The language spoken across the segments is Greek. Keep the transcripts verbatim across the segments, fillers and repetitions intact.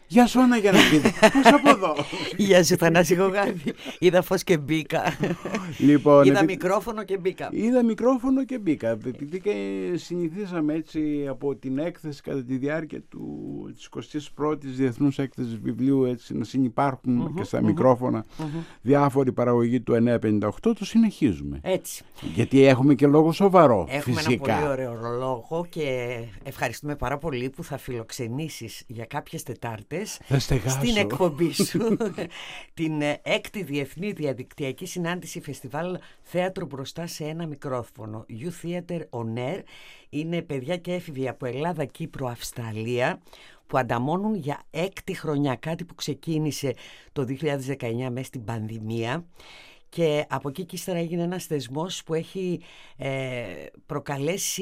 Γεια σου Άννα Γιαννακίδη, πώς από εδώ. Γεια σου Θανάση Γογάδη. Είδα φως και μπήκα. Λοιπόν, είδα επί... μικρόφωνο και μπήκα. Είδα μικρόφωνο και μπήκα. Επειδή και συνηθίσαμε έτσι από την έκθεση κατά τη διάρκεια του, της εικοστής πρώτης Διεθνούς Έκθεσης Βιβλίου έτσι, να συνυπάρχουν mm-hmm, και στα mm-hmm, μικρόφωνα mm-hmm. διάφορη παραγωγή του εννιακόσια πενήντα οκτώ, το συνεχίζουμε. Έτσι. Γιατί έχουμε και λόγο σοβαρό. Έχουμε φυσικά. ένα πολύ ωραίο λόγο και ευχαριστούμε πάρα πολύ που θα φιλοξενήσεις για κάποιες Τετάρτες στην εκπομπή σου την έκτη Διεθνή Διαδικτυακή Συνάντηση Φεστιβάλ Θέατρο μπροστά σε ένα μικρόφωνο. You Theater On Air. Είναι παιδιά και έφηβοι από Ελλάδα, Κύπρο, Αυστραλία που ανταμώνουν για έκτη χρονιά, κάτι που ξεκίνησε το δύο χιλιάδες δεκαεννιά μέσα στην πανδημία. Και από εκεί και ύστερα έγινε ένας θεσμός που έχει ε, προκαλέσει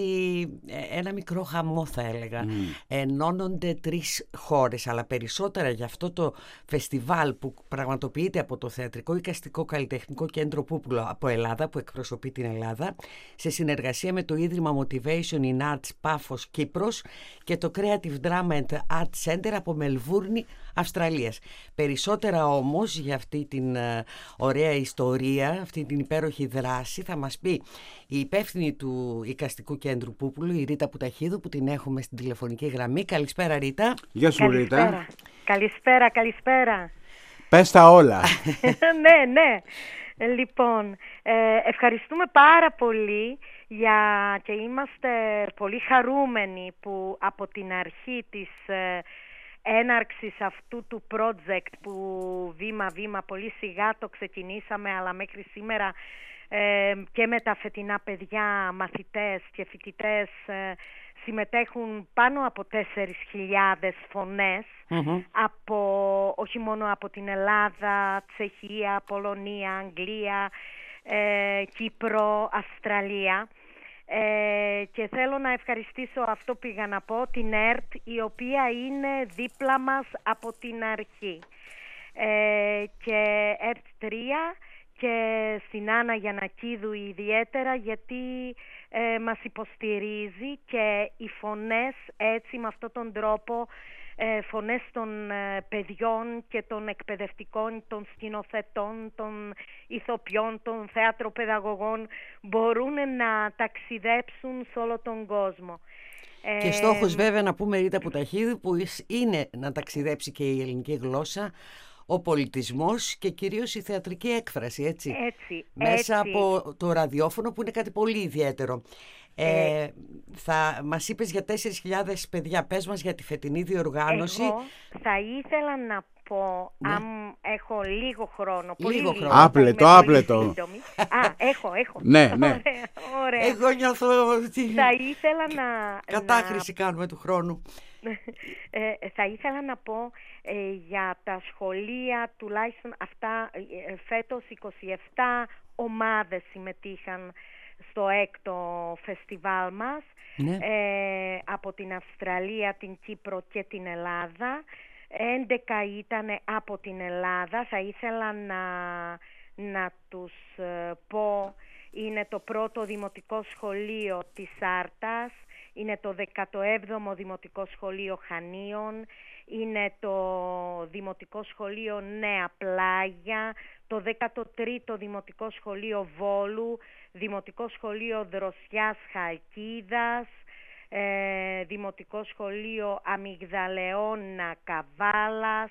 ένα μικρό χαμό, θα έλεγα. Mm. Ενώνονται τρεις χώρες, αλλά περισσότερα για αυτό το φεστιβάλ που πραγματοποιείται από το Θεατρικό Εικαστικό Καλλιτεχνικό Κέντρο Πούπουλο από Ελλάδα, που εκπροσωπεί την Ελλάδα, σε συνεργασία με το Ίδρυμα Motivation in Arts Πάφος Κύπρος και το Creative Drama and Art Center από Μελβούρνη, Αυστραλίας. Περισσότερα όμως για αυτή την uh, ωραία ιστορία, αυτή την υπέροχη δράση θα μας πει η υπεύθυνη του Εικαστικού Κέντρου Πούπουλου, η Ρίτα Πουταχίδου, που την έχουμε στην τηλεφωνική γραμμή. Καλησπέρα Ρίτα. Γεια σου καλησπέρα. Ρίτα. Καλησπέρα, καλησπέρα. Πες τα όλα. ναι, ναι. Λοιπόν, ε, ευχαριστούμε πάρα πολύ για... και είμαστε πολύ χαρούμενοι που από την αρχή της ε, έναρξης αυτού του project που βήμα-βήμα πολύ σιγά το ξεκινήσαμε, αλλά μέχρι σήμερα ε, και με τα φετινά παιδιά, μαθητές και φοιτητές ε, συμμετέχουν πάνω από τέσσερις χιλιάδες φωνές mm-hmm. από, όχι μόνο από την Ελλάδα, Τσεχία, Πολωνία, Αγγλία, ε, Κύπρο, Αυστραλία. Ε, και θέλω να ευχαριστήσω, αυτό πήγα να πω, την ΕΡΤ, η οποία είναι δίπλα μας από την αρχή, ε, και ΕΡΤ τρία και στην Άννα Γιαννακίδου ιδιαίτερα, γιατί ε, μας υποστηρίζει και οι φωνές έτσι με αυτόν τον τρόπο, ε, φωνές των ε, παιδιών και των εκπαιδευτικών, των σκηνοθετών, των ηθοποιών, των θεατροπαιδαγωγών μπορούν να ταξιδέψουν σε όλο τον κόσμο. Και στόχος βέβαια, να πούμε Ρίτα Πουταχίδου, που είναι να ταξιδέψει και η ελληνική γλώσσα, ο πολιτισμός και κυρίως η θεατρική έκφραση, έτσι, έτσι μέσα έτσι. από το ραδιόφωνο, που είναι κάτι πολύ ιδιαίτερο. Ε, ε, θα μας είπες για τέσσερις χιλιάδες παιδιά. Πες μας για τη φετινή διοργάνωση. Εγώ θα ήθελα να πω, ναι. αν έχω λίγο χρόνο. Πολύ λίγο λίγο, χρόνο. Άπλετο, άπλετο. Α, έχω, έχω. Ναι, ναι. Ωραία, ωραία. Εγώ νιώθω ότι θα ήθελα να... κατάχρηση να... κάνουμε του χρόνου. ε, θα ήθελα να πω ε, για τα σχολεία, τουλάχιστον αυτά, ε, φέτος είκοσι επτά ομάδες συμμετείχαν στο έκτο φεστιβάλ μας, ναι. ε, από την Αυστραλία, την Κύπρο και την Ελλάδα. έντεκα ήταν από την Ελλάδα. Θα ήθελα να, να τους ε, πω, είναι το πρώτο δημοτικό σχολείο της Άρτας, είναι το δέκατο έβδομο δημοτικό σχολείο Χανίων, είναι το δημοτικό σχολείο Νέα Πλάγια, το δέκατο τρίτο δημοτικό σχολείο Βόλου, δημοτικό σχολείο Δροσιάς Χαλκίδας, ε, δημοτικό σχολείο Αμυγδαλεώνα Καβάλας,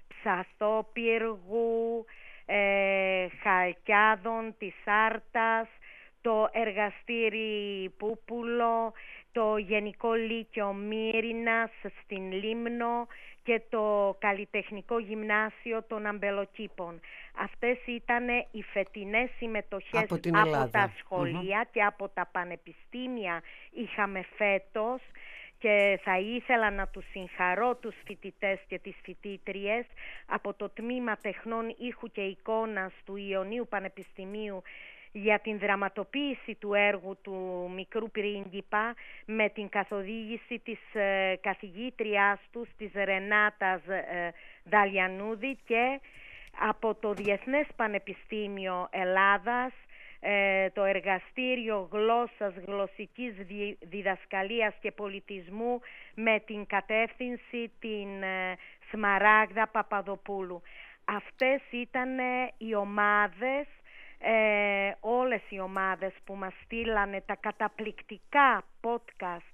Ψαθόπυργου, ε, Χαλκιάδων της Άρτας, το εργαστήρι Πούπουλο, το Γενικό Λύκειο Μύρινας στην Λίμνο και το Καλλιτεχνικό Γυμνάσιο των Αμπελοκήπων. Αυτές ήταν οι φετινές συμμετοχές από, από τα σχολεία mm-hmm. και από τα πανεπιστήμια είχαμε φέτος, και θα ήθελα να τους συγχαρώ τους φοιτητές και τις φοιτήτριες από το Τμήμα Τεχνών Ήχου και Εικόνας του Ιωνίου Πανεπιστημίου για την δραματοποίηση του έργου του Μικρού Πρίγκιπα, με την καθοδήγηση της ε, καθηγήτριάς τους, της Ρενάτας ε, Δαλιανούδη, και από το Διεθνές Πανεπιστήμιο Ελλάδας ε, το Εργαστήριο Γλώσσας, Γλωσσικής Διδασκαλίας και Πολιτισμού, με την κατεύθυνση την ε, Σμαράγδα Παπαδοπούλου. Αυτές ήταν οι ομάδες, ε, όλες οι ομάδες που μας στείλανε τα καταπληκτικά podcast,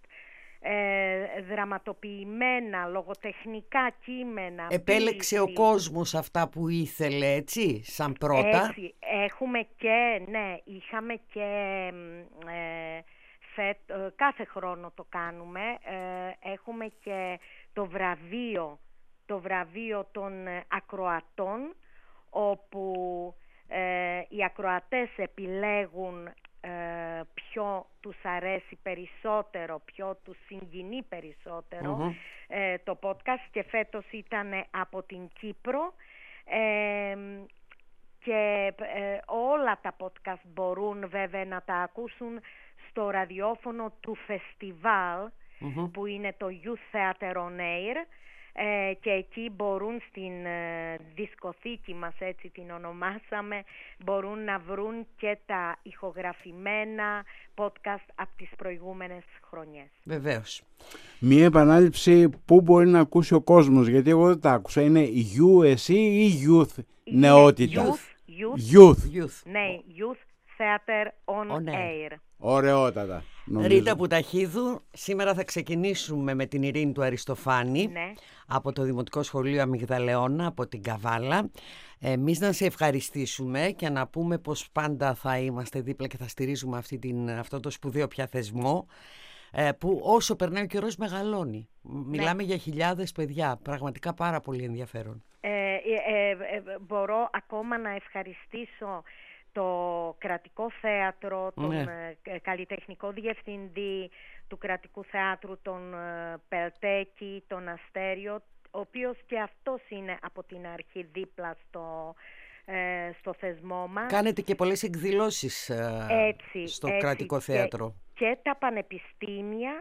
ε, δραματοποιημένα, λογοτεχνικά κείμενα. Επέλεξε ποίηση. Ο κόσμος αυτά που ήθελε, έτσι, σαν πρώτα. Έτσι, έχουμε και, ναι, είχαμε και ε, φε, ε, κάθε χρόνο το κάνουμε, ε, έχουμε και το βραβείο, το βραβείο των ακροατών, όπου ε, οι ακροατές επιλέγουν ε, ποιο τους αρέσει περισσότερο, ποιο τους συγκινεί περισσότερο mm-hmm. ε, το podcast, και φέτος ήταν από την Κύπρο, ε, και ε, όλα τα podcast μπορούν βέβαια να τα ακούσουν στο ραδιόφωνο του φεστιβάλ mm-hmm. που είναι το Youth Theater on Air, ε, και εκεί μπορούν στην ε, δισκοθήκη μας, έτσι την ονομάσαμε, μπορούν να βρουν και τα ηχογραφημένα podcast από τις προηγούμενες χρονιές. Βεβαίως. Μία επανάληψη που μπορεί να ακούσει ο κόσμος, γιατί εγώ δεν τα άκουσα. Είναι you, εσύ ή youth, είναι νεότητα? Youth, youth, youth. youth. Ναι, Youth Theater on, on air. air. Ωραιότατα. Νομίζω. Ρίτα Πουταχίδου, σήμερα θα ξεκινήσουμε με την Ειρήνη του Αριστοφάνη, ναι. από το Δημοτικό Σχολείο Αμυγδαλεώνα, από την Καβάλα. Εμείς να σε ευχαριστήσουμε και να πούμε πως πάντα θα είμαστε δίπλα και θα στηρίζουμε αυτή την, αυτό το σπουδαίο πια θεσμό, που όσο περνάει ο καιρός μεγαλώνει. Ναι. Μιλάμε για χιλιάδες παιδιά, πραγματικά πάρα πολύ ενδιαφέρον. Ε, ε, ε, ε, μπορώ ακόμα να ευχαριστήσω το Κρατικό Θέατρο, τον ναι. καλλιτεχνικό διευθυντή του Κρατικού Θεάτρου, τον Πελτέκη, τον Αστέριο, ο οποίος και αυτός είναι από την αρχή δίπλα στο, ε, στο θεσμό μας. Κάνετε και πολλές εκδηλώσεις ε, έτσι, στο έτσι, Κρατικό Θέατρο. Και, και τα πανεπιστήμια,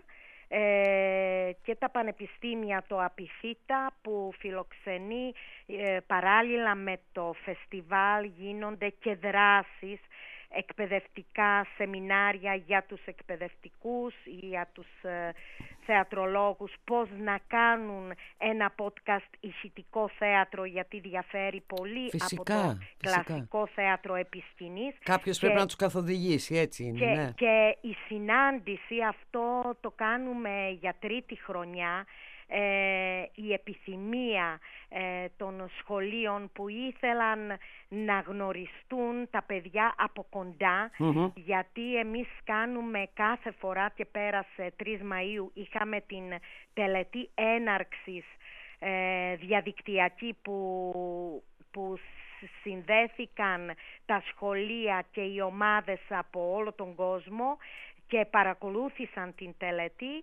Ε, και τα πανεπιστήμια, το Απιθύτα που φιλοξενεί, ε, παράλληλα με το φεστιβάλ γίνονται και δράσεις, εκπαιδευτικά σεμινάρια για τους εκπαιδευτικούς ή για τους ε, θεατρολόγους, πώς να κάνουν ένα podcast ηχητικό θέατρο, γιατί διαφέρει πολύ φυσικά, από το φυσικά. κλασικό θέατρο επιστηνής. Κάποιος και, πρέπει να τους καθοδηγήσει, έτσι είναι. Και, ναι. και η συνάντηση, αυτό το κάνουμε για τρίτη χρονιά, ε, η επιθυμία ε, των σχολείων που ήθελαν να γνωριστούν τα παιδιά από κοντά, mm-hmm. γιατί εμείς κάνουμε κάθε φορά, και πέρασε τρεις Μαΐου, είχαμε την τελετή έναρξης ε, διαδικτυακή που, που συνδέθηκαν τα σχολεία και οι ομάδες από όλο τον κόσμο και παρακολούθησαν την τελετή,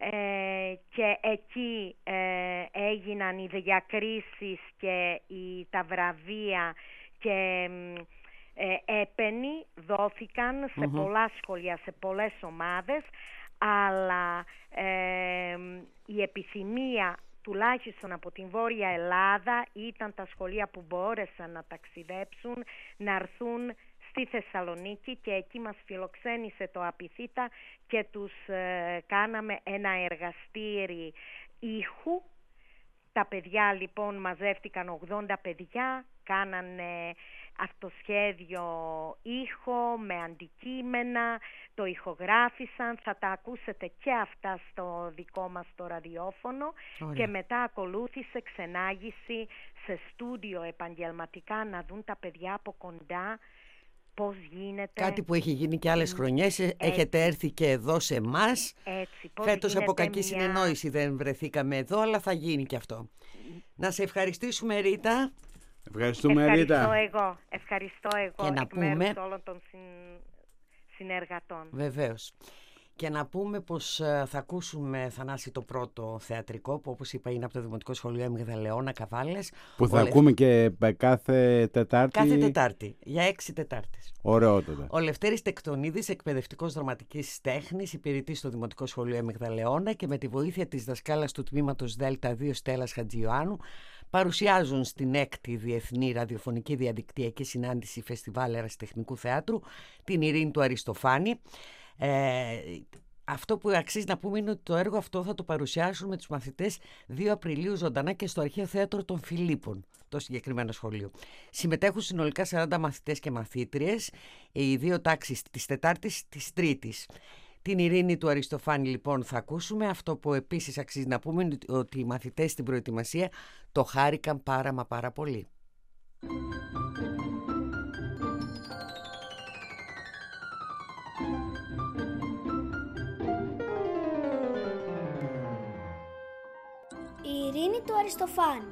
ε, και εκεί ε, έγιναν οι διακρίσεις και οι, τα βραβεία και ε, έπαινοι δόθηκαν σε mm-hmm. πολλά σχολεία, σε πολλές ομάδες, αλλά ε, η επιθυμία τουλάχιστον από την Βόρεια Ελλάδα ήταν τα σχολεία που μπόρεσαν να ταξιδέψουν, να έρθουν στη Θεσσαλονίκη, και εκεί μας φιλοξένησε το Απιθύτα και τους ε, κάναμε ένα εργαστήρι ήχου. Τα παιδιά λοιπόν μαζεύτηκαν, ογδόντα παιδιά, κάνανε αυτοσχέδιο ήχο με αντικείμενα, το ηχογράφησαν, θα τα ακούσετε και αυτά στο δικό μας το ραδιόφωνο. Ωραία. Και μετά ακολούθησε ξενάγηση σε στούντιο επαγγελματικά, να δουν τα παιδιά από κοντά πώς γίνεται. Κάτι που έχει γίνει και άλλες χρονιές, έτσι. Έχετε έρθει και εδώ σε εμάς. Φέτος από κακή μια... συνεννόηση δεν βρεθήκαμε εδώ, αλλά θα γίνει και αυτό. Να σε ευχαριστήσουμε, Ρίτα. Ευχαριστούμε, Ευχαριστώ Ρίτα. εγώ. Ευχαριστώ εγώ και να εκ πούμε... μέρους όλων των συν... συνεργατών. Βεβαίως. Και να πούμε πως θα ακούσουμε, Θανάση, το πρώτο θεατρικό που, όπως είπα, είναι από το Δημοτικό Σχολείο Αμυγδαλεώνα, Καβάλες. Που θα Λευ... ακούμε και κάθε Τετάρτη. Κάθε Τετάρτη, για έξι Τετάρτες. Ωραιότατα. Ο Λευτέρης Τεκτονίδης, εκπαιδευτικός δραματικής τέχνης, υπηρετεί στο Δημοτικό Σχολείο Αμυγδαλεώνα, και με τη βοήθεια της δασκάλας του τμήματος Δέλτα δύο, Στέλλας Χατζιωάννου, παρουσιάζουν στην έκτη Διεθνή Ραδιοφωνική Διαδικτυακή Συνάντηση Φεστιβάλ Ερασιτεχνικού Θεάτρου την Ειρήνη του Αριστοφάνη. Ε, Αυτό που αξίζει να πούμε είναι ότι το έργο αυτό θα το παρουσιάσουν με τους μαθητές δύο Απριλίου ζωντανά και στο Αρχαίο Θέατρο των Φιλίππων, το συγκεκριμένο σχολείο. Συμμετέχουν συνολικά σαράντα μαθητές και μαθήτριες, οι δύο τάξεις της Τετάρτης της Τρίτης. Την Ειρήνη του Αριστοφάνη λοιπόν θα ακούσουμε. Αυτό που επίσης αξίζει να πούμε είναι ότι οι μαθητές στην προετοιμασία το χάρηκαν πάρα μα πάρα πολύ. Η Ειρήνη του Αριστοφάνη.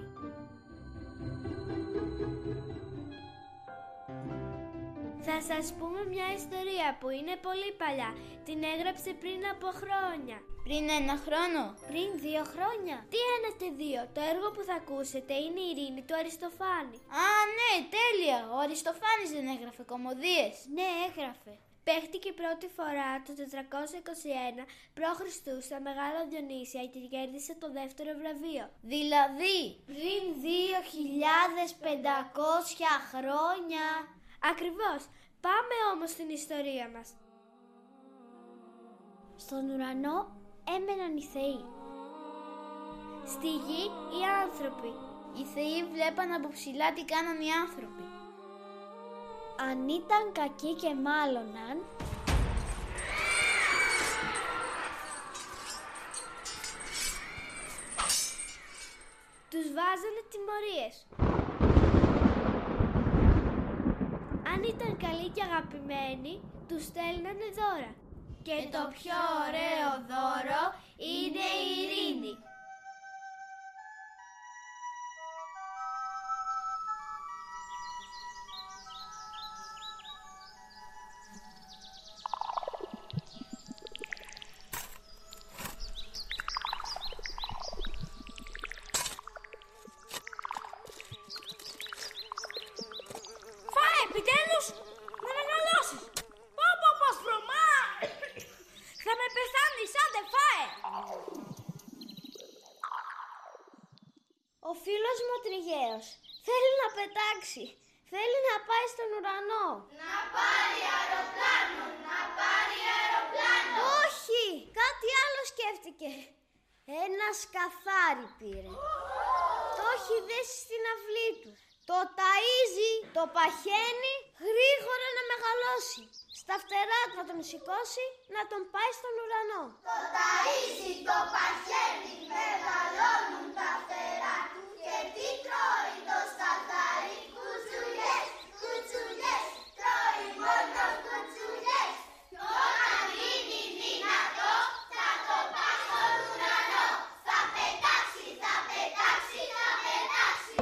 Θα σας πούμε μια ιστορία που είναι πολύ παλιά. Την έγραψε πριν από χρόνια. Πριν ένα χρόνο. Πριν δύο χρόνια. Τι ένετε δύο? Το έργο που θα ακούσετε είναι η Ειρήνη του Αριστοφάνη. Α, ναι, τέλεια. Ο Αριστοφάνης δεν έγραφε κωμωδίες? Ναι, έγραφε. Παίχτηκε πρώτη φορά το τετρακόσια είκοσι ένα π.Χ. στα Μεγάλα Διονύσια και κέρδισε το δεύτερο βραβείο. Δηλαδή, πριν δύο χιλιάδες πεντακόσια χρόνια. Ακριβώς. Πάμε όμως στην ιστορία μας. Στον ουρανό έμεναν οι θεοί. Στη γη οι άνθρωποι. Οι θεοί βλέπαν από ψηλά τι κάναν οι άνθρωποι. Αν ήταν κακοί και μάλωναν, τους βάζανε τιμωρίες. Αν ήταν καλοί και αγαπημένοι, τους στέλνανε δώρα. Και, και το πιο ωραίο δώρο είναι η ειρήνη. Επιτέλους, να μεγαλώσεις. Πω πω πω στρωμά. Θα με πεθάνεις, άντε φάε. Ο φίλος μου ο Τριγαίος θέλει να πετάξει. Θέλει να πάει στον ουρανό. Να πάρει αεροπλάνο, να πάρει αεροπλάνο. Όχι, κάτι άλλο σκέφτηκε. Ένα σκαθάρι πήρε. Το έχει δέσει στην αυλή του. Το ταΐζει, το παχαίνει, γρήγορα να μεγαλώσει. Στα φτερά του να τον σηκώσει, να τον πάει στον ουρανό. Το ταΐζει, το παχαίνει, μεγαλώνουν τα φτερά του. Και τι τρώει το σκαθάρι? Κουτσουλιές, κουτσουλιές, τρώει μόνο κουτσουλιές. Κι όταν γίνει δυνατό, θα το πάει στον ουρανό. Θα πετάξει, θα πετάξει, θα πετάξει.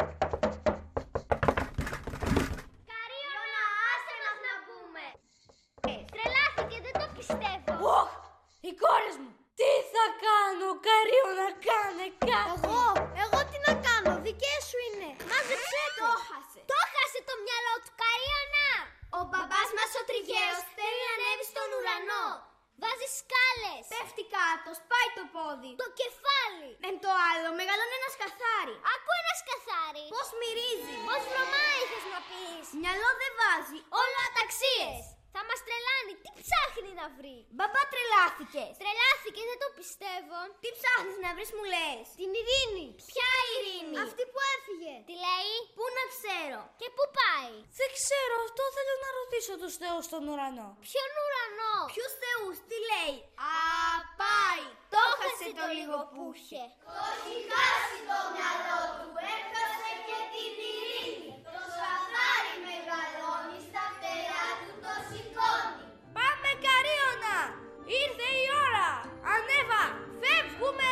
Οι κόρες μου! Τι θα κάνω, Καρύο, να κάνε κάτι! Εγώ, εγώ τι να κάνω, δικές σου είναι. Μάζεψέ το! Το χάσε! Το χάσε το μυαλό του, Καρύωνα! Ο μπαμπάς μας ο Τριγαίος θέλει να ανέβει στον ουρανό. Βάζει σκάλες. Πέφτει κάτω, σπάει το πόδι. Το κεφάλι. Με το άλλο μεγαλώνει ένα σκαθάρι. Άκου ένα σκαθάρι. Πώς μυρίζει. Πώς βρωμά είχες να πεις. Μυαλό δεν βάζει, όλα αταξίες. Θα μας τρελάνει, τι ψάχνει να βρει. Μπαμπά, τρελάθηκες. Τρελάθηκε, δεν το πιστεύω. Τι ψάχνεις να βρεις, μου λες? Την Ειρήνη. Ποια Ειρήνη? Αυτή που έφυγε. Τι λέει? Πού να ξέρω? Και πού πάει? Δεν ξέρω, αυτό θέλω να ρωτήσω τους θεούς στον ουρανό. Ποιον ουρανό? Ποιους θεούς, τι λέει? Α, πάει. Το χάσε το λίγο που είχε. Το έχει χάσει το μυαλό του, έχασε και την Ειρήνη. Το σκαθάρι μεγαλώνει, στα φτερά του το σηκώνει. Πάμε, Καρύωνα! Ήρθε η ώρα! Ανέβα! Φεύγουμε!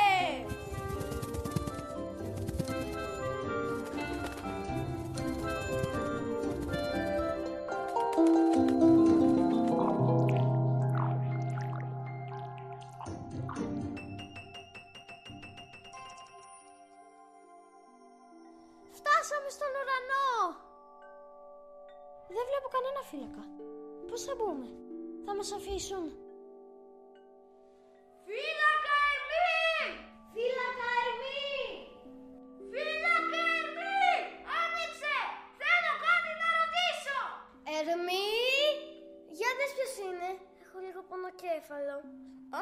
Φτάσαμε στον ουρανό! Δεν βλέπω κανένα φύλακα. Πώς θα μπούμε? Θα μας αφήσουν? Φύλακα Ερμή! Φύλακα Ερμή! Φύλακα Ερμή! Άνοιξε! Θέλω κάτι να ρωτήσω! Ερμή! Για δες ποιος είναι. Έχω λίγο πονοκέφαλο.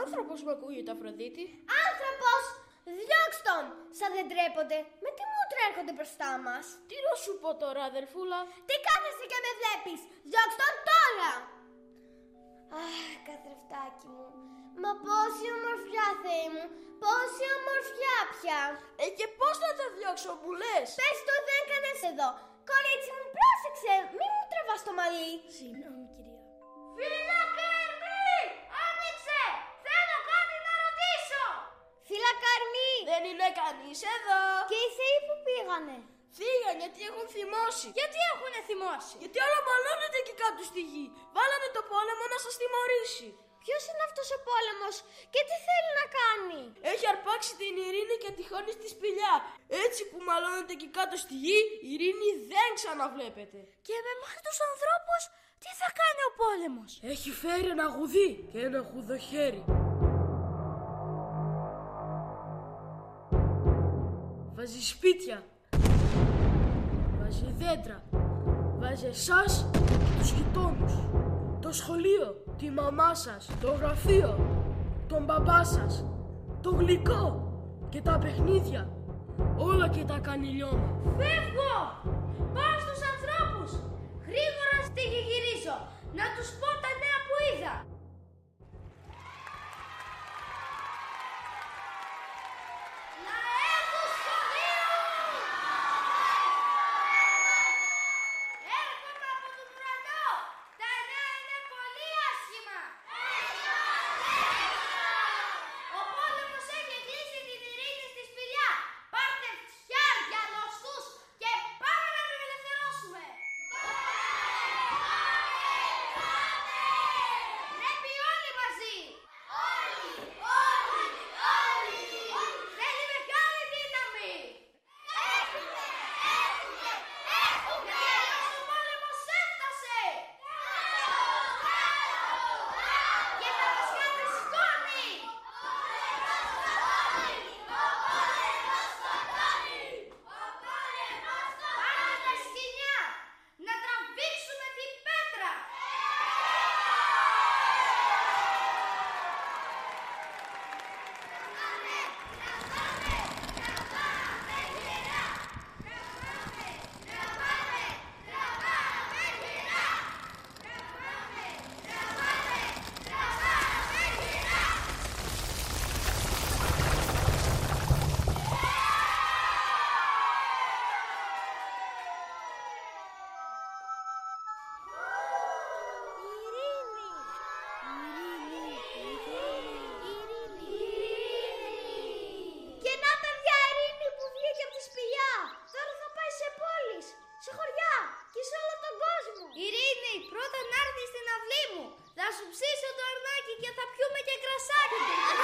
Άνθρωπος μου ακούγεται, Αφροδίτη. Άνθρωπος! Διώξ' τον! Σαν δεν τρέπονται. Με τι μούτρα έρχονται μπροστά μας. Τι να σου πω τώρα, αδελφούλα. Τι κάθεσαι και με βλέπεις. Διώξ' τον τώρα! Αχ, καθρεφτάκι μου. Μα πόση ομορφιά, Θεέ μου. Πόση ομορφιά πια. Ε, και πώς να το διώξω, μου λες. Πες το, δεν έκανες εδώ. Κορίτσι μου, πρόσεξε. Μη μου τραβάς το μαλλί. Συγγνώμη, κυρία. Φύλακα Ερμή! Άνοιξε! Θέλω κάτι να ρωτήσω! Φύλακα Ερμή! Δεν είναι κανείς εδώ. Και οι θεοί που πήγανε. Φύγαν γιατί έχουν θυμώσει. Γιατί έχουνε θυμώσει? Γιατί όλα μαλώνετε εκεί κάτω στη γη. Βάλανε το πόλεμο να σας τιμωρήσει. Ποιος είναι αυτός ο πόλεμος και τι θέλει να κάνει? Έχει αρπάξει την ειρήνη και τυχώνει στη σπηλιά. Έτσι που μαλώνετε εκεί κάτω στη γη, η ειρήνη δεν ξαναβλέπετε. Και με εμάς τους ανθρώπους τι θα κάνει ο πόλεμος? Έχει φέρει ένα γουδί και ένα γουδοχέρι. Βάζει σπίτια. Βάζει δέντρα. Βάζει εσάς και τους γειτόνους. Το σχολείο, τη μαμά σας, το γραφείο, τον μπαμπά σας, το γλυκό και τα παιχνίδια. Όλα και τα κάνει λιώμα. Φεύγω! Πάω στους ανθρώπους. Γρήγορα στη γη γυρίζω. Να τους πω τα νέα που είδα. Λαέ του σχολείου! Έρχομαι από τον ουρανό. Τα νέα είναι πολύ άσχημα. Ο πόλεμος έχει κλείσει την ειρήνη στη σπηλιά. Πάρτε φτιάρια, λοστούς και πάμε να την ελευθερώσουμε. Πρέπει όλοι μαζί. Όλοι, όλοι, όλοι. Θέλει μεγάλη δύναμη. Έχουμε, έχουμε, έχουμε. Τέλος ο πόλεμος έφτασε. Και θα μας κάνει σκόνη. Πάρτε τα σκοινιά να τραβήξουμε την πέτρα. Και να παιδιά, ειρήνη που βγήκε από τη σπηλιά. Τώρα θα πάει σε πόλεις, σε χωριά και σε όλο τον κόσμο. Ειρήνη, πρώτα να έρθεις στην αυλή μου. Θα σου ψήσω το αρνάκι και θα πιούμε και κρασάκι.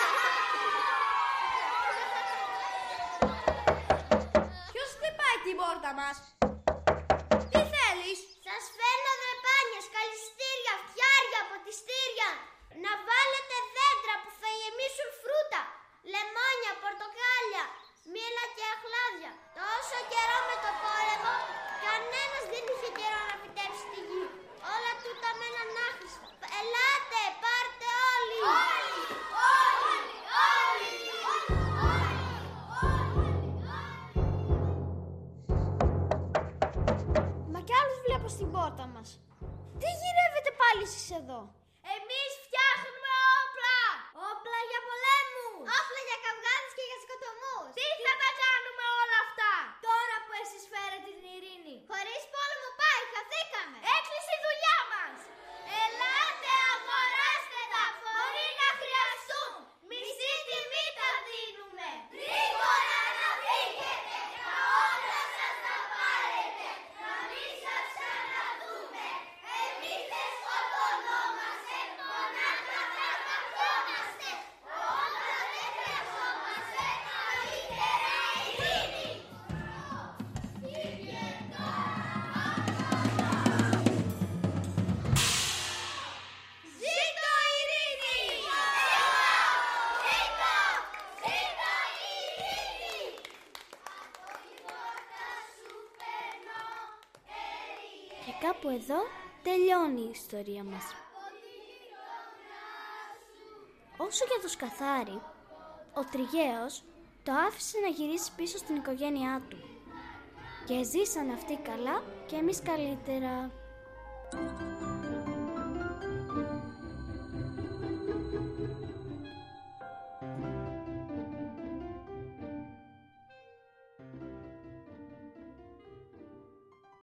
Ποιος χτυπάει την πόρτα μας? Τι θέλεις? Σας φέρνω δρεπάνιες, καλυστήρια, φτιάρια, ποτιστήρια. Να βάλετε δέντρα που θα γεμίσουν φρούτα, λεμόνια, πορτοκάλια, μήλα και αχλάδια. Τόσο καιρό με το πόλεμο, κανένας δεν είχε καιρό να φυτέψει τη γη. Όλα τούτα μέναν άχρηστα. Ελάτε, πάρτε όλοι! Όλοι, όλοι, όλοι, Μα κι άλλους βλέπω στην πόρτα μας. Τι γυρεύετε πάλι εσείς εδώ? Εμείς φτιάχνουμε όπλα! Όπλα για πολέμους! Όπλα για καυγάδες και για σκοτωμούς! Τι θα τα κάνουμε όλα αυτά? Τώρα που εσείς φέρετε την ειρήνη. Χωρίς πόλεμο πάει, χαθήκαμε! Έκλεισε η δουλειά μας! Ελάτε, αγοράστε τα! Μπορεί να χρειαστούν! Μισή τιμή τα δίνουμε! Γρήγορα να φύγετε! Τα όπλα σας τα πάρετε! Να μην σας ξαναδούμε! Εμείς δεν σκοτωνόμαστε! Μονάχα θα αγαπιόμαστε! Όπλα δεν χρειαζόμαστε! Καλύτερα ειρήνη! Φύγε τώρα! Ζήτω ειρήνη! Ζήτω! Ζήτω ειρήνη! Από την πόρτα σου περνώ. Και κάπου εδώ τελειώνει η ιστορία μας. Όσο για το Σκαθάρι, ο Τριγαίος το άφησε να γυρίσει πίσω στην οικογένειά του. Και ζήσαν αυτοί καλά και εμείς καλύτερα.